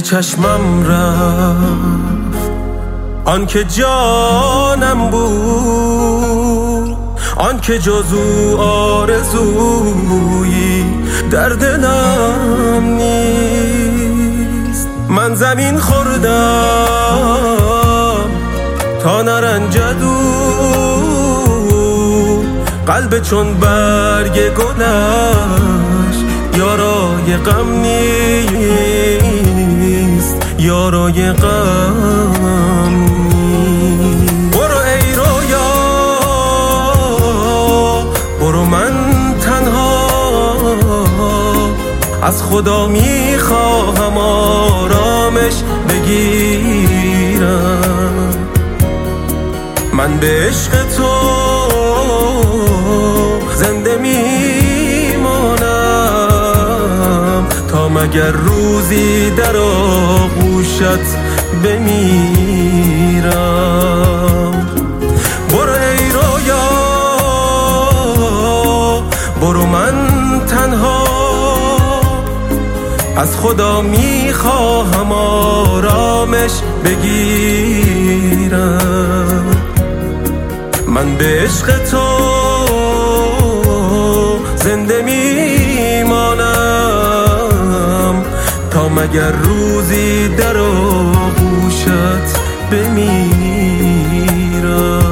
چشمم رفت آن که جانم بود، آن که جزو آرزویی در دلم نیست. من زمین خوردم تا نرنجد قلب چون برگ گلش یارای غم نیست، یارای غم نیست. برو ای رویا برو، من تنها از خدا میخواهم آرامش بگیرم. من به عشق تو زنده میمانم تا مگر روزی در آغوشت بمیرم. برو ای رویا برو، من تنها از خدا میخواهم آرامش بگیرم. من به عشق تو زنده میمانم تا مگر روزی در آغوشت بمیرم.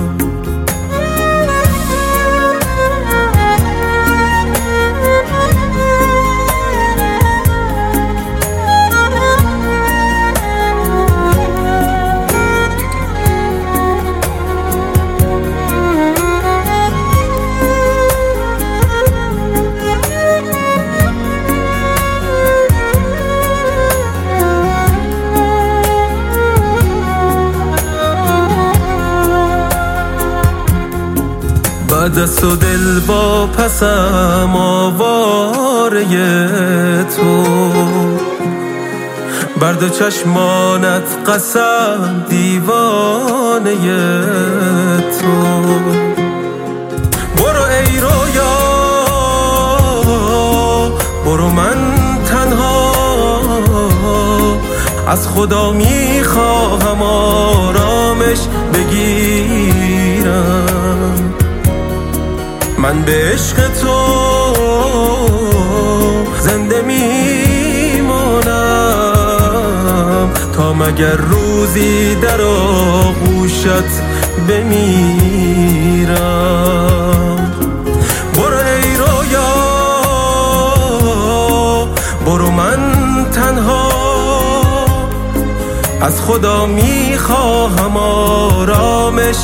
دست و دل با پسم آواره تو، بر دو چشمانت قسم دیوانه تو. برو ای رویا برو، من تنها از خدا میخواهم آرامش بگیرم. من به عشق تو زنده میمانم تا مگر روزی در آغوشت بمیرم. برو ای رویا برو، من تنها از خدا میخواهم آرامش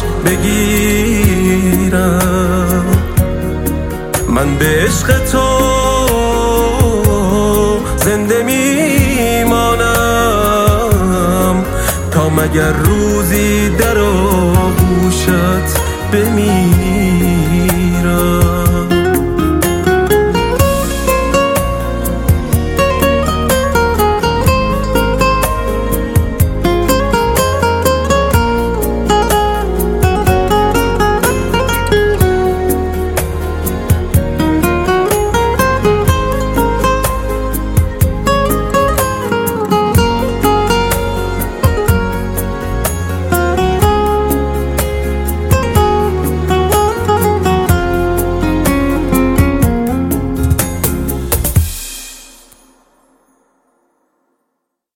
بگیرم. من به عشق تو زنده میمانم تا مگر روزی در آغوشت بمیرم.